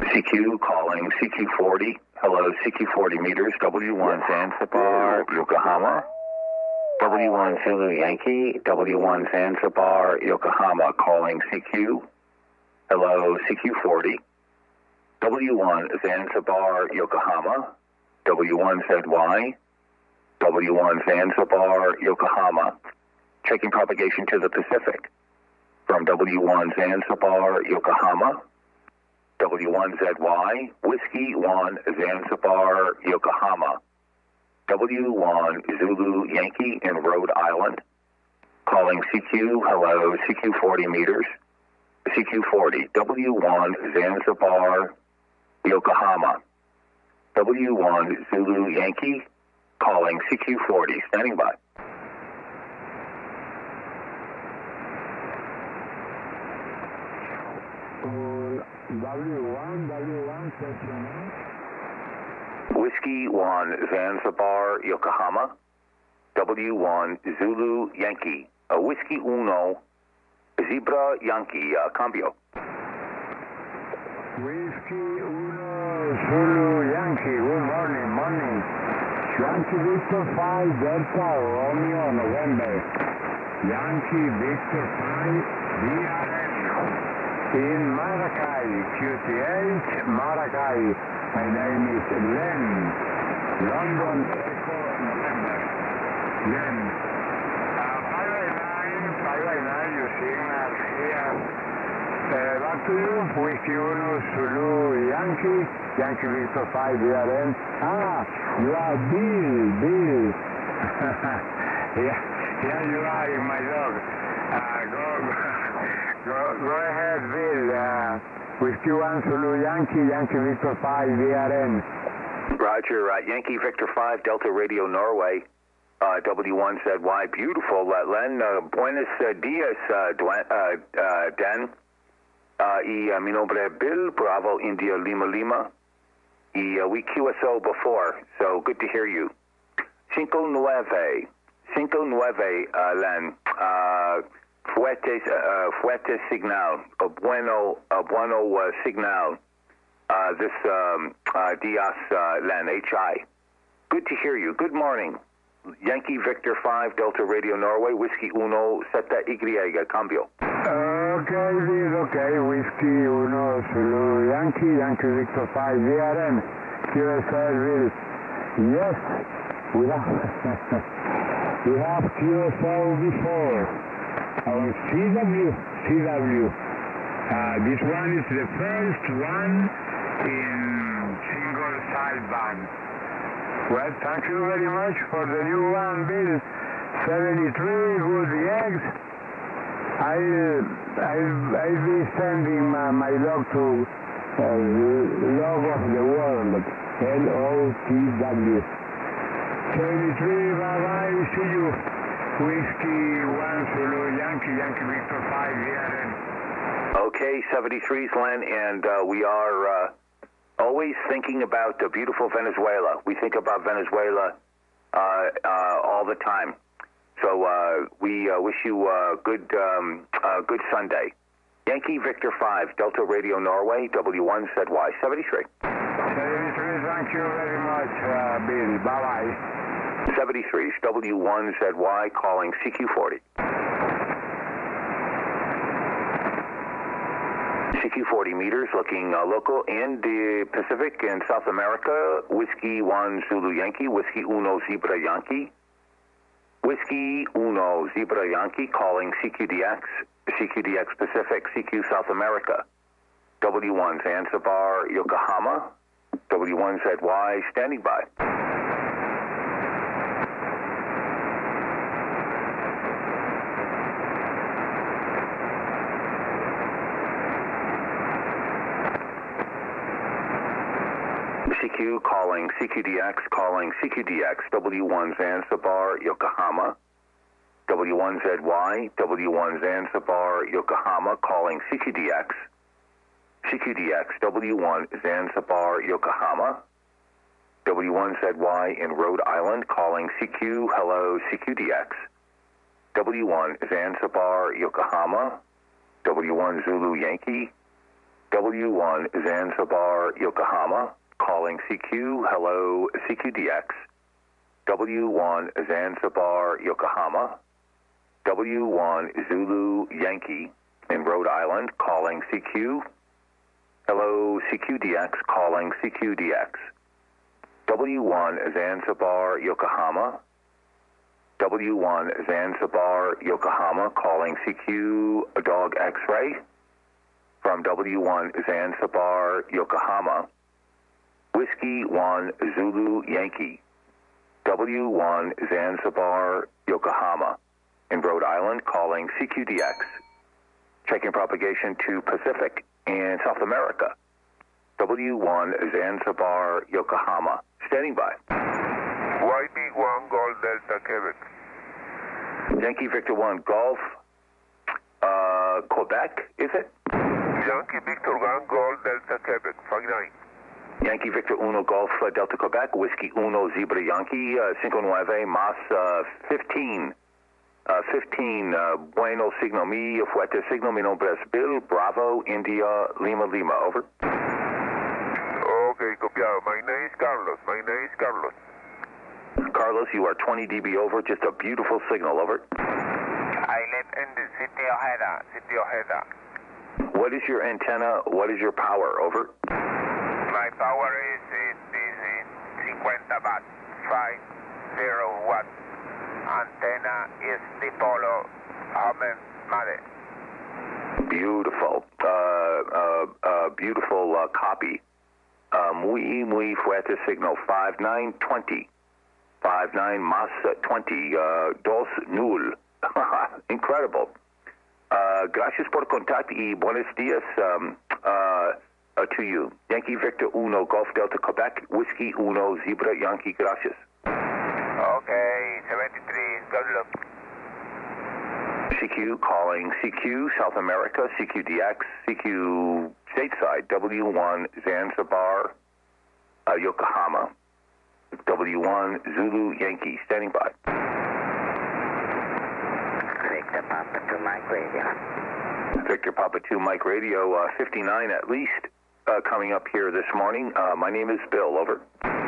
CQ calling CQ40. Hello, CQ40 meters, W1 Zanzibar, Yokohama. W1 Zulu Yankee, W1 Zanzibar, Yokohama, calling CQ. Hello, CQ40. W1 Zanzibar, Yokohama. W1 ZY. W1 Zanzibar, Yokohama. Checking propagation to the Pacific. From W1 Zanzibar, Yokohama. W1 ZY, Whiskey 1 Zanzibar, Yokohama. W1 Zulu Yankee in Rhode Island. Calling CQ, hello, CQ40 meters. CQ40, W1 Zanzibar, Yokohama. W1 Zulu Yankee, calling CQ40, standing by. W1, question. Whiskey 1 Zanzibar, Yokohama. W1 Zulu Yankee. Whiskey 1 Zebra Yankee. Cambio. Whiskey 1 Zulu Yankee. Good morning. Yankee Victor 5 Delta Romeo November. Yankee Victor 5 DRN. In Maracay, QTH, Maracay. My name is Len. London Echo November. Len. 5 by 9, you signal here. Back to you, Whiskey 1 Zulu Yankee, Yankee Victor 5 DRN. You are Bill. Here you are in my dog. Go ahead, Bill. Whiskey 1 Zulu Yankee, Yankee Victor 5 DRN. Roger, Yankee Victor 5 Delta Radio Norway. W1 ZY. Beautiful, Len. Buenos dias, Dan. Mi nombre es Bill, Bravo India Lima. We QSO before, so good to hear you. 59, Len. Fuerte signal. Bueno signal. This Dias Len, HI. Good to hear you. Good morning. Yankee Victor 5 Delta Radio Norway, Whiskey 1 Zeta Y, cambio. Okay, Bill, okay. Whiskey 1 Zulu Yankee, Yankee Victor 5 DRN. QSL, Bill. Yes, we have QSL before. Our CW. This one is the first one in single sideband. Well, thank you very much for the new one, Bill. 73, good eggs. I'll be sending my log to log of the world, LOTW. 73, bye-bye, see you. Whiskey 1 Zulu Yankee, Yankee Victor 5 DRN. Okay, 73's Len, and we are always thinking about the beautiful Venezuela. We think about Venezuela all the time. So we wish you a good Sunday. Yankee Victor 5, Delta Radio Norway, W1 ZY, 73. 73, thank you very much, Bill. Bye-bye. 73's W1 ZY calling CQ40. CQ40 meters looking local and the Pacific and South America. Whiskey 1 Zulu Yankee, Whiskey 1 Zebra Yankee. Whiskey 1 Zebra Yankee calling CQDX, CQDX Pacific, CQ South America. W1 Zanzibar, Yokohama. W1 ZY standing by. CQ calling CQDX, calling CQDX, W1 Zanzibar, Yokohama. W1 ZY, W1 Zanzibar, Yokohama, calling CQDX. CQDX, W1 Zanzibar, Yokohama. W1 ZY in Rhode Island, calling CQ, hello, CQDX. W1 Zanzibar, Yokohama. W1 Zulu Yankee. W1 Zanzibar, Yokohama, calling CQ. Hello, CQDX. W1 Zanzibar, Yokohama. W1 Zulu Yankee in Rhode Island, calling CQ. Hello, CQDX, calling CQDX. W1 Zanzibar, Yokohama. W1 Zanzibar, Yokohama, calling CQ Dog X-Ray. From W1 Zanzibar, Yokohama. Whiskey 1 Zulu Yankee. W1 Zanzibar, Yokohama in Rhode Island, calling CQDX. Checking propagation to Pacific in South America. W1 Zanzibar, Yokohama. Standing by. YB1 Golf Delta, Quebec. Yankee Victor 1 Golf, Quebec, is it? Yankee Victor 1 Golf Delta, Quebec, 59. Yankee Victor 1 Golf Delta Quebec, Whiskey 1 Zebra Yankee, 59 más 15. 15, bueno signo mi, fuerte signo, mi nombre es Bill, Bravo, India, Lima, Lima, over. Okay, copiado. My name is Carlos. Carlos, you are 20 dB over, just a beautiful signal, over. I live in the city of Ojeda. What is your antenna, what is your power, over? My power is 50 watts, 50 watts. Antenna is dipolo, Amen, Made. Beautiful, beautiful copy. Muy fuerte signal, 5920. 59 más 20, 2 null. Incredible. Gracias por contacto y buenos días to you. Yankee Victor 1 Golf Delta Quebec, Whiskey 1 Zebra Yankee, gracias. Okay, 73, good luck. CQ calling CQ South America, CQDX, CQ stateside, W1 Zanzibar, Yokohama, W1 Zulu Yankee, standing by. Victor Papa 2 Mike Radio. Victor Papa 2 Mike Radio, 59 at least, coming up here this morning. My name is Bill, over.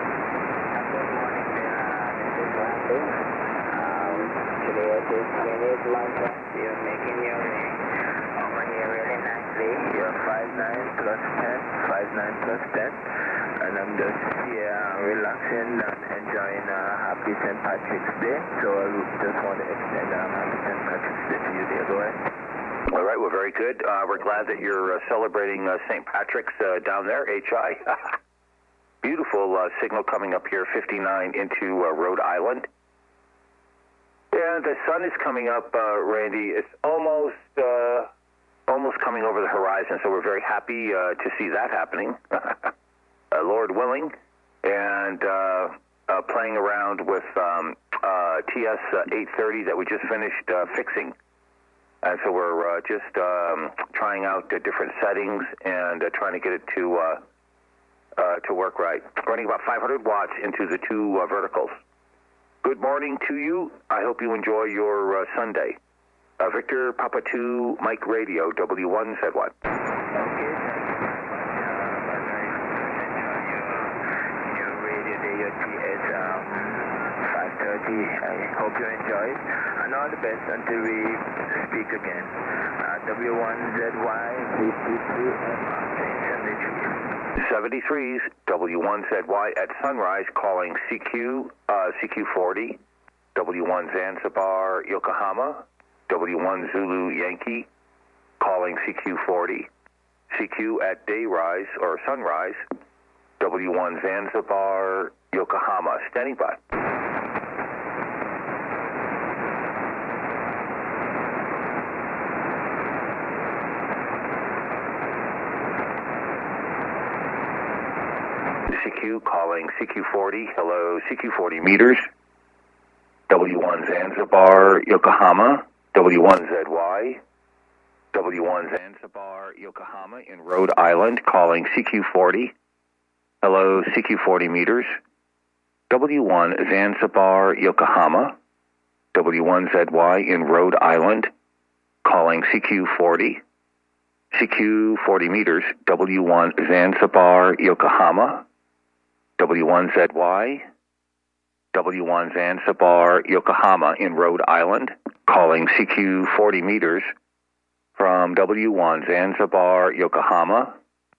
Today at this minute, you're making your way over here really nicely. You're 59 plus 10, 59 plus 10. And I'm just here relaxing and enjoying happy St. Patrick's Day. So I just want to extend happy St. Patrick's Day to you there. Go ahead. All right, well, very good. We're glad that you're celebrating St. Patrick's down there, HI. Beautiful signal coming up here, 59 into Rhode Island. Yeah, the sun is coming up, Randy. It's almost coming over the horizon, so we're very happy to see that happening, Lord willing, and playing around with TS 830 that we just finished fixing. And so we're just trying out different settings and trying to get it to work right. Running about 500 watts into the two verticals. Good morning to you. I hope you enjoy your Sunday. Victor Papa 2 Mike Radio, W1 said what? Okay, thank you very much. Your radio day, your TS 530. I hope you enjoy it. And all the best until we speak again. W1ZY, 73s, W1ZY at Sunrise, calling CQ40, W1 Zanzibar, Yokohama, W1 Zulu Yankee, calling CQ40, CQ at Dayrise or Sunrise, W1 Zanzibar, Yokohama, standing by. CQ calling CQ40. Hello, CQ40 meters. W1 Zanzibar, Yokohama. W1ZY. W1 Zanzibar, Yokohama in Rhode Island, calling CQ40. Hello, CQ40 meters. W1 Zanzibar, Yokohama. W1ZY in Rhode Island, calling CQ40. CQ 40 meters, W1 Zanzibar, Yokohama, W1ZY, W1 Zanzibar, Yokohama in Rhode Island, calling CQ 40 meters from W1 Zanzibar, Yokohama,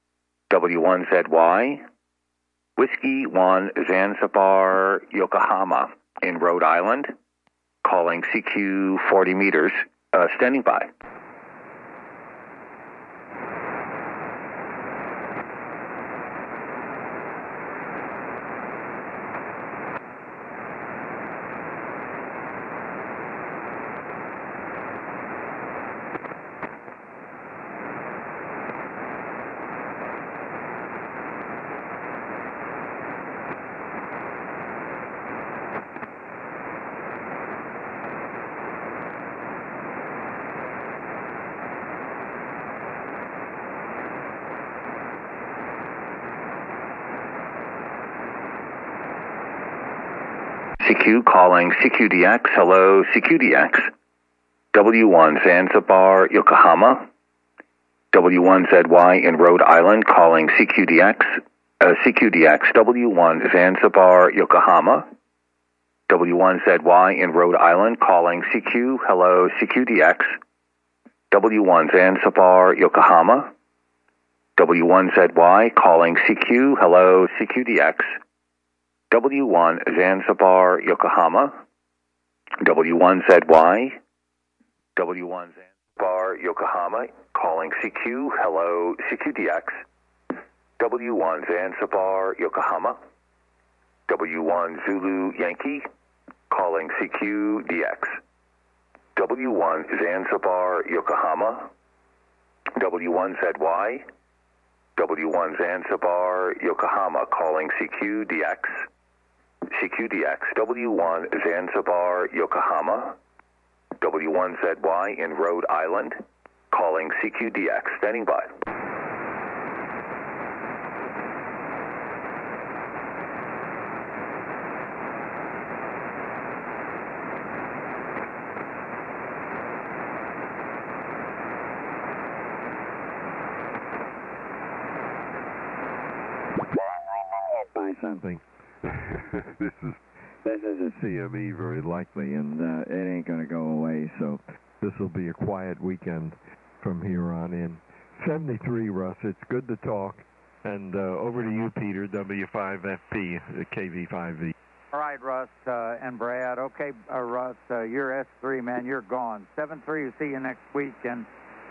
W1ZY, Whiskey 1 Zanzibar, Yokohama in Rhode Island, calling CQ 40 meters, standing by. CQ calling CQDX. Hello, CQDX. W1 Zanzibar, Yokohama. W1ZY in Rhode Island calling CQDX. CQDX. W1 Zanzibar, Yokohama. W1ZY in Rhode Island calling CQ. Hello, CQDX. W1 Zanzibar, Yokohama. W1ZY calling CQ. Hello, CQDX. W1 Zanzibar, Yokohama, W1ZY, W1 Zanzibar, Yokohama, calling CQ, hello, CQDX, W1 Zanzibar, Yokohama, W1 Zulu Yankee, calling CQDX, W1 Zanzibar, Yokohama, W1ZY, W1 Zanzibar, Yokohama, calling CQDX, CQDX, W1 Zanzibar, Yokohama, W1ZY in Rhode Island, calling CQDX, standing by. Something. This is a CME very likely, and it ain't going to go away, so this will be a quiet weekend from here on in. 73, Russ, it's good to talk, and over to you, Peter, W5FP, KV5V. All right, Russ and Brad. Okay, Russ, you're S3, man, you're gone. 7-3, we'll see you next week, and...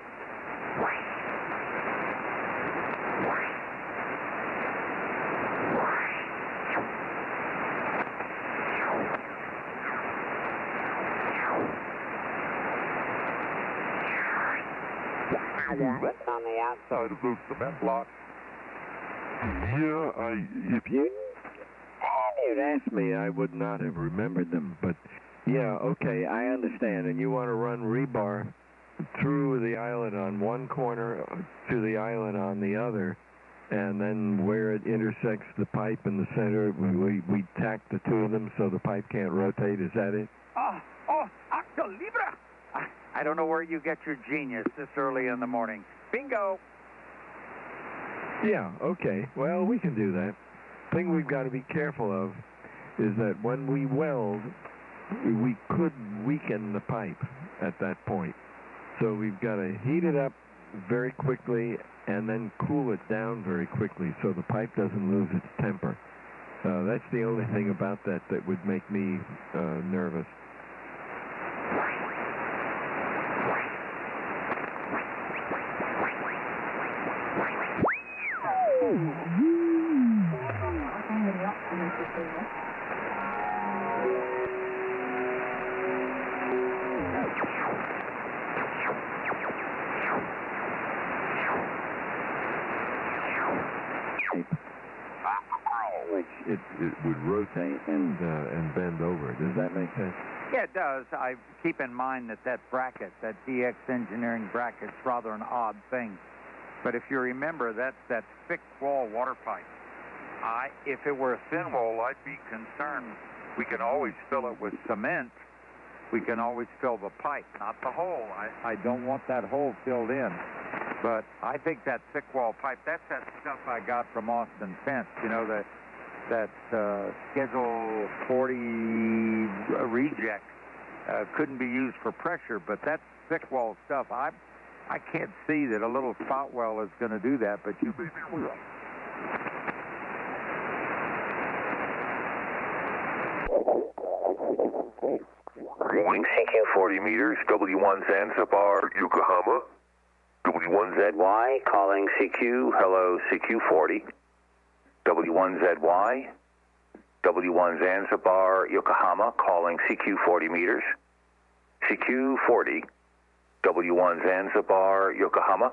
On the outside of the cement block. Yeah, if you'd asked me, I would not have remembered them. But yeah, okay, I understand. And you want to run rebar through the island on one corner to the island on the other, and then where it intersects the pipe in the center, we tack the two of them so the pipe can't rotate. Is that it? Acto Libra! I don't know where you get your genius this early in the morning. Bingo! Yeah, okay. Well, we can do that. Thing we've got to be careful of is that when we weld, we could weaken the pipe at that point. So we've got to heat it up very quickly and then cool it down very quickly so the pipe doesn't lose its temper. That's the only thing about that would make me nervous. It would rotate and bend over. Does that make sense? Yeah, it does. I keep in mind that bracket, that DX Engineering bracket's rather an odd thing. But if you remember, that's that thick wall water pipe. If it were a thin wall, I'd be concerned. We can always fill it with cement. We can always fill the pipe, not the hole. I don't want that hole filled in. But I think that thick wall pipe, that's that stuff I got from Austin Fence, you know, that Schedule 40 reject. Couldn't be used for pressure, but that thick wall stuff, I can't see that a little spout well is going to do that, but you maybe will. CQ 40 meters, W1 Zanzibar, Yokohama. W1ZY calling CQ, hello CQ 40. W1ZY, W1 Zanzibar, Yokohama, calling CQ 40 meters. CQ 40, W1 Zanzibar, Yokohama.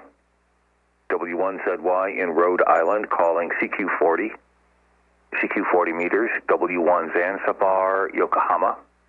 W1ZY in Rhode Island, calling CQ 40. CQ 40 meters, W1 Zanzibar, Yokohama.